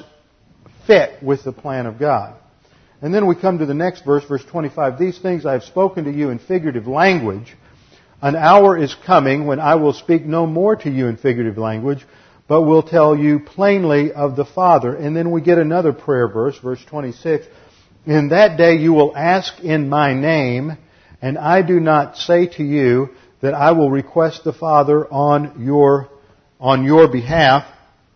Speaker 1: fit with the plan of God. And then we come to the next verse, verse 25. These things I have spoken to you in figurative language. An hour is coming when I will speak no more to you in figurative language, but will tell you plainly of the Father. And then we get another prayer verse, verse 26. In that day you will ask in my name, and I do not say to you that I will request the Father on your behalf.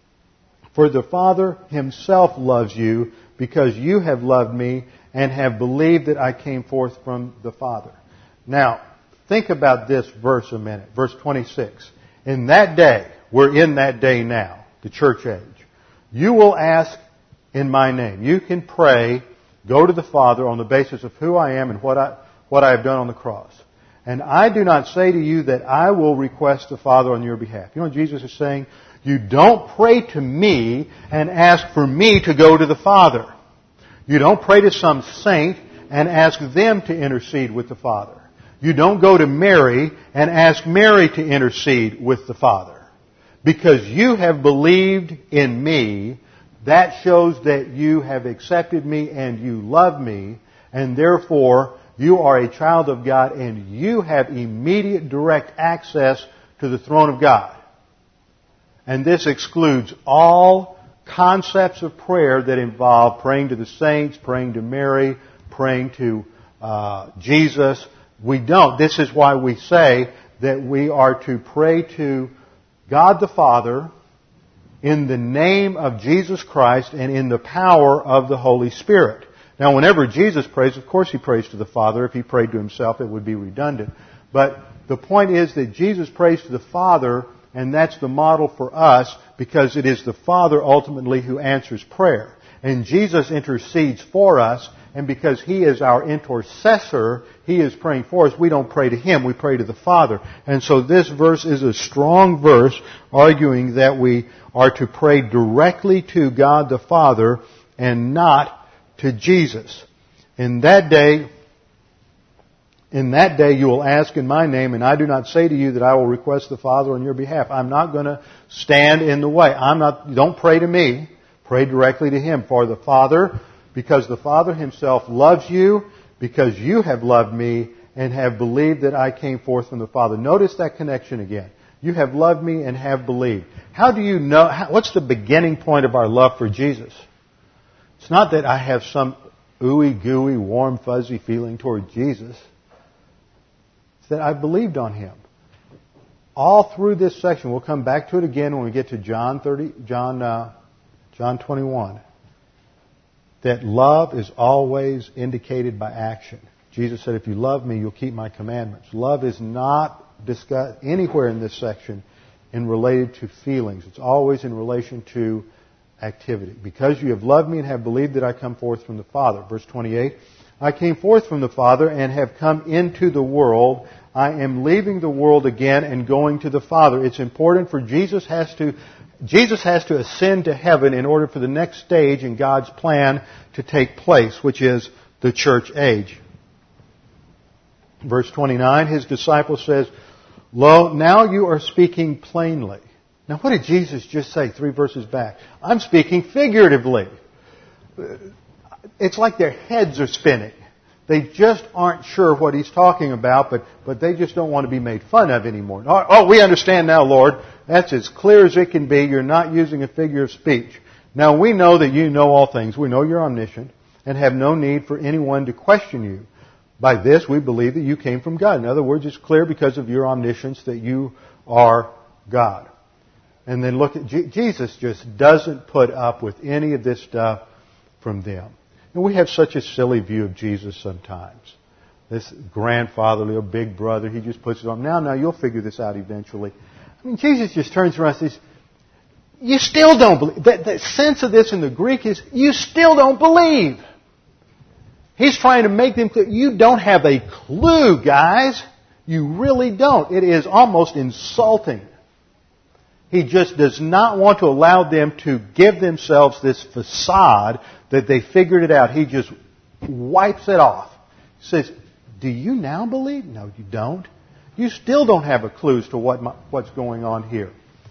Speaker 1: For the Father Himself loves you, because you have loved me and have believed that I came forth from the Father. Now, think about this verse a minute. Verse 26. In that day, we're in that day now, the church age. You will ask in my name. You can pray, go to the Father on the basis of who I am and what I have done on the cross. And I do not say to you that I will request the Father on your behalf. You know what Jesus is saying? You don't pray to me and ask for me to go to the Father. You don't pray to some saint and ask them to intercede with the Father. You don't go to Mary and ask Mary to intercede with the Father. Because you have believed in me, that shows that you have accepted me and you love me, and therefore you are a child of God and you have immediate direct access to the throne of God. And this excludes all concepts of prayer that involve praying to the saints, praying to Mary, praying to Jesus. We don't. This is why we say that we are to pray to God the Father in the name of Jesus Christ and in the power of the Holy Spirit. Now, whenever Jesus prays, of course He prays to the Father. If He prayed to Himself, it would be redundant. But the point is that Jesus prays to the Father, and that's the model for us because it is the Father ultimately who answers prayer. And Jesus intercedes for us, and because He is our intercessor, He is praying for us. We don't pray to Him, we pray to the Father. And so this verse is a strong verse arguing that we are to pray directly to God the Father and not to Jesus. In that day you will ask in my name, and I do not say to you that I will request the Father on your behalf. I'm not going to stand in the way. Don't pray to me. Pray directly to Him. For the Father, because the Father Himself loves you, because you have loved me and have believed that I came forth from the Father. Notice that connection again. You have loved me and have believed. How do you know? What's the beginning point of our love for Jesus? It's not that I have some ooey gooey, warm, fuzzy feeling toward Jesus. It's that I believed on Him. All through this section, we'll come back to it again when we get to John 21. That love is always indicated by action. Jesus said, if you love me, you'll keep my commandments. Love is not discussed anywhere in this section in related to feelings. It's always in relation to activity. Because you have loved me and have believed that I come forth from the Father. Verse 28, I came forth from the Father and have come into the world. I am leaving the world again and going to the Father. It's important for Jesus has to ascend to heaven in order for the next stage in God's plan to take place, which is the church age. Verse 29, His disciple says, Lo, now you are speaking plainly. Now what did Jesus just say 3 verses back? I'm speaking figuratively. It's like their heads are spinning. They just aren't sure what He's talking about, but they just don't want to be made fun of anymore. Oh, we understand now, Lord. That's as clear as it can be. You're not using a figure of speech. Now we know that you know all things. We know you're omniscient and have no need for anyone to question you. By this we believe that you came from God. In other words, it's clear because of your omniscience that you are God. And then look at Jesus just doesn't put up with any of this stuff from them. And we have such a silly view of Jesus sometimes. This grandfatherly or big brother, He just puts it on. Now, you'll figure this out eventually. I mean, Jesus just turns around and says, you still don't believe. The sense of this in the Greek is, you still don't believe. He's trying to make them clear, you don't have a clue, guys. You really don't. It is almost insulting. He just does not want to allow them to give themselves this facade that they figured it out. He just wipes it off. He says, do you now believe? No, you don't. You still don't have a clue as to what's going on here.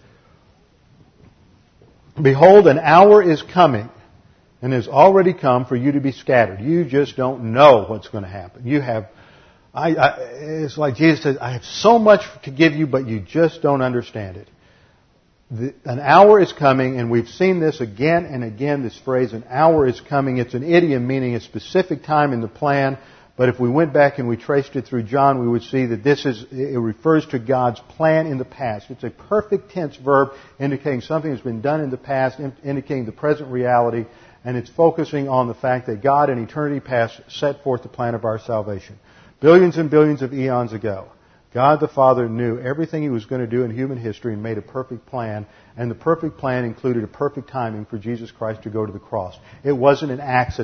Speaker 1: Behold, an hour is coming and has already come for you to be scattered. You just don't know what's going to happen. It's like Jesus says, I have so much to give you, but you just don't understand it. An hour is coming, and we've seen this again and again, this phrase, an hour is coming. It's an idiom meaning a specific time in the plan. But if we went back and we traced it through John, we would see that it refers to God's plan in the past. It's a perfect tense verb indicating something that's been done in the past, indicating the present reality, and it's focusing on the fact that God in eternity past set forth the plan of our salvation. Billions and billions of eons ago, God the Father knew everything He was going to do in human history and made a perfect plan, and the perfect plan included a perfect timing for Jesus Christ to go to the cross. It wasn't an accident.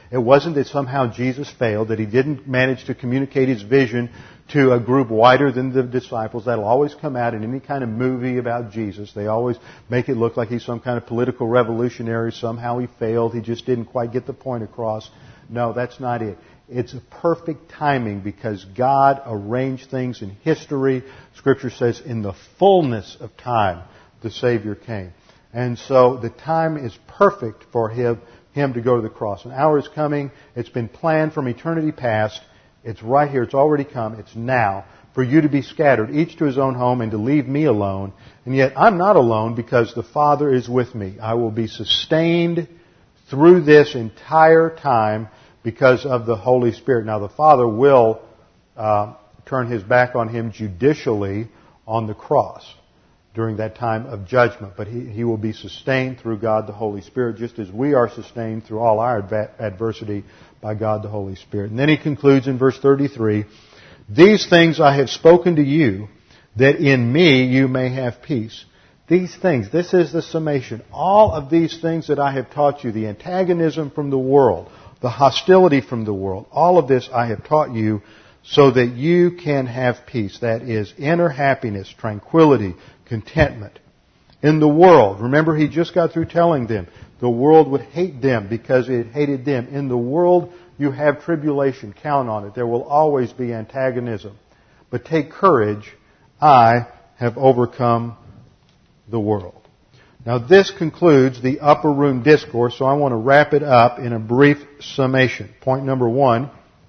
Speaker 1: It wasn't that somehow Jesus failed, that He didn't manage to communicate His vision to a group wider than the disciples. That'll always come out in any kind of movie about Jesus. They always make it look like He's some kind of political revolutionary. Somehow He failed. He just didn't quite get the point across. No, that's not it. It's a perfect timing because God arranged things in history. Scripture says in the fullness of time the Savior came. And so the time is perfect for Him to go to the cross. An hour is coming. It's been planned from eternity past. It's right here. It's already come. It's now for you to be scattered, each to his own home, and to leave me alone. And yet I'm not alone because the Father is with me. I will be sustained through this entire time because of the Holy Spirit. Now the Father will turn His back on Him judicially on the cross during that time of judgment. But he will be sustained through God the Holy Spirit, just as we are sustained through all our adversity by God the Holy Spirit. And then he concludes in verse 33, "These things I have spoken to you, that in me you may have peace." These things, this is the summation. All of these things that I have taught you, the antagonism from the world, the hostility from the world, all of this I have taught you so that you can have peace. That is inner happiness, tranquility, contentment. In the world, remember he just got through telling them, the world would hate them because it hated them. In the world, you have tribulation. Count on it. There will always be antagonism. But take courage. I have overcome the world. Now this concludes the upper room discourse, so I want to wrap it up in a brief summation. Point number 1,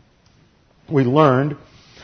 Speaker 1: we learned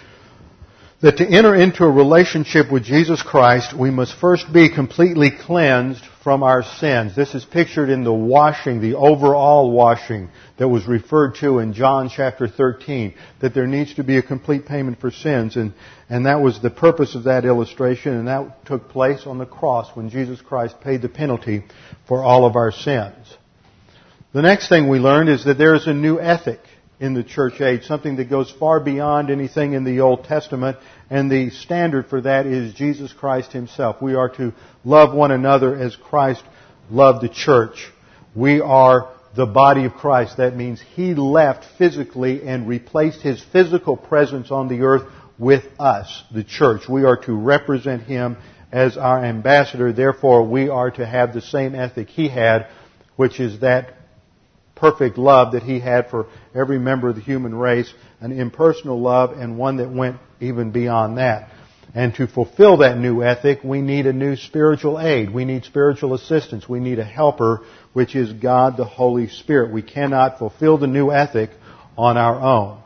Speaker 1: that to enter into a relationship with Jesus Christ, we must first be completely cleansed from our sins. This is pictured in the washing, the overall washing that was referred to in John chapter 13, that there needs to be a complete payment for sins. And that was the purpose of that illustration, and that took place on the cross when Jesus Christ paid the penalty for all of our sins. The next thing we learned is that there is a new ethic in the church age, something that goes far beyond anything in the Old Testament, and the standard for that is Jesus Christ Himself. We are to love one another as Christ loved the church. We are the body of Christ. That means He left physically and replaced His physical presence on the earth with us, the church. We are to represent Him as our ambassador. Therefore, we are to have the same ethic He had, which is that perfect love that He had for every member of the human race, an impersonal love and one that went even beyond that. And to fulfill that new ethic, we need a new spiritual aid. We need spiritual assistance. We need a helper, which is God the Holy Spirit. We cannot fulfill the new ethic on our own.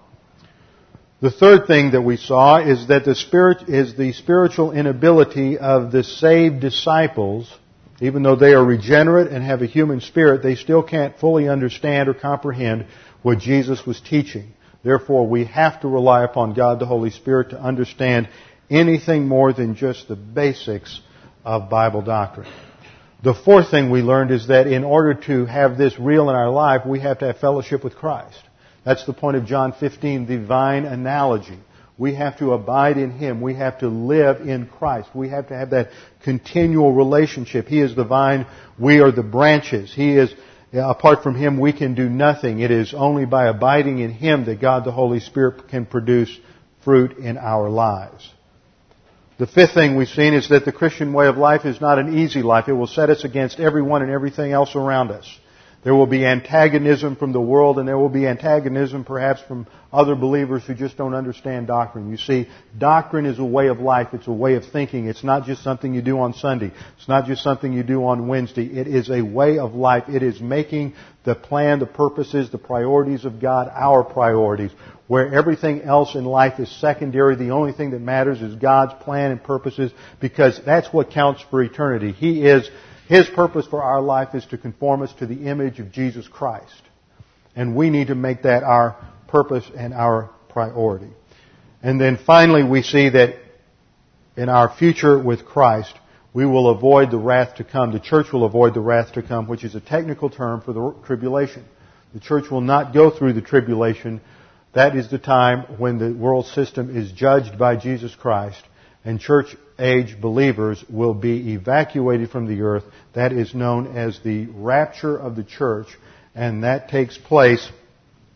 Speaker 1: The third thing that we saw is that the spiritual inability of the saved disciples. Even though they are regenerate and have a human spirit, they still can't fully understand or comprehend what Jesus was teaching. Therefore, we have to rely upon God the Holy Spirit to understand anything more than just the basics of Bible doctrine. The fourth thing we learned is that in order to have this real in our life, we have to have fellowship with Christ. That's the point of John 15, the vine analogy. We have to abide in Him. We have to live in Christ. We have to have that continual relationship. He is the vine. We are the branches. Apart from Him, we can do nothing. It is only by abiding in Him that God the Holy Spirit can produce fruit in our lives. The fifth thing we've seen is that the Christian way of life is not an easy life. It will set us against everyone and everything else around us. There will be antagonism from the world, and there will be antagonism perhaps from other believers who just don't understand doctrine. You see, doctrine is a way of life. It's a way of thinking. It's not just something you do on Sunday. It's not just something you do on Wednesday. It is a way of life. It is making the plan, the purposes, the priorities of God our priorities. Where everything else in life is secondary, the only thing that matters is God's plan and purposes, because that's what counts for eternity. His purpose for our life is to conform us to the image of Jesus Christ. And we need to make that our purpose and our priority. And then finally we see that in our future with Christ, we will avoid the wrath to come. The church will avoid the wrath to come, which is a technical term for the tribulation. The church will not go through the tribulation. That is the time when the world system is judged by Jesus Christ, and church-age believers will be evacuated from the earth. That is known as the rapture of the church, and that takes place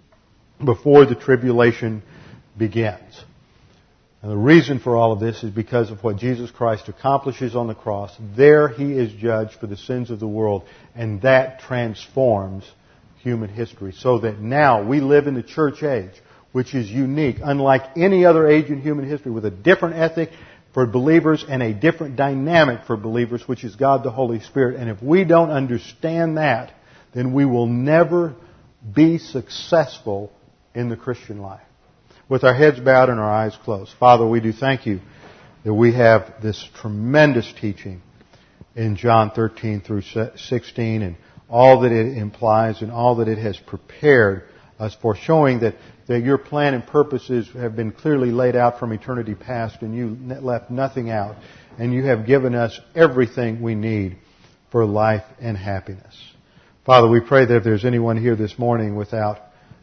Speaker 1: before the tribulation begins. And the reason for all of this is because of what Jesus Christ accomplishes on the cross. There He is judged for the sins of the world, and that transforms human history. So that now we live in the church age, which is unique, unlike any other age in human history, with a different ethic for believers and a different dynamic for believers, which is God the Holy Spirit. And if we don't understand that, then we will never be successful in the Christian life. With our heads bowed and our eyes closed, Father, we do thank You that we have this tremendous teaching in John 13 through 16 and all that it implies and all that it has prepared us for, showing that Your plan and purposes have been clearly laid out from eternity past, and You left nothing out, and You have given us everything we need for life and happiness. Father, we pray that if there's anyone here this morning without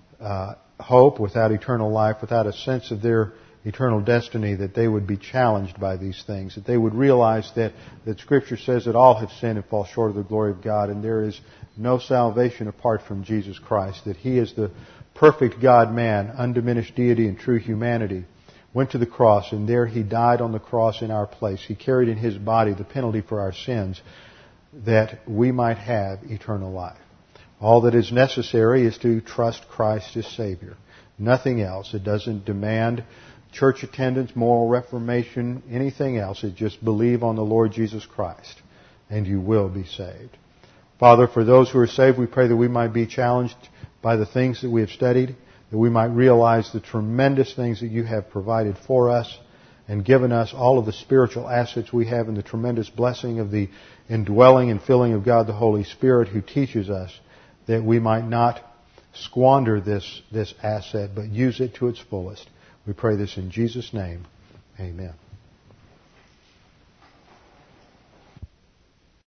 Speaker 1: hope, without eternal life, without a sense of their eternal destiny, that they would be challenged by these things, that they would realize that Scripture says that all have sinned and fall short of the glory of God, and there is no salvation apart from Jesus Christ, that He is the perfect God-man, undiminished deity and true humanity, went to the cross, and there He died on the cross in our place. He carried in His body the penalty for our sins, that we might have eternal life. All that is necessary is to trust Christ as Savior. Nothing else. It doesn't demand church attendance, moral reformation, anything else. It just believe on the Lord Jesus Christ, and you will be saved. Father, for those who are saved, we pray that we might be challenged by the things that we have studied, that we might realize the tremendous things that you have provided for us and given us, all of the spiritual assets we have, and the tremendous blessing of the indwelling and filling of God the Holy Spirit, who teaches us that we might not squander this asset, but use it to its fullest. We pray this in Jesus' name. Amen.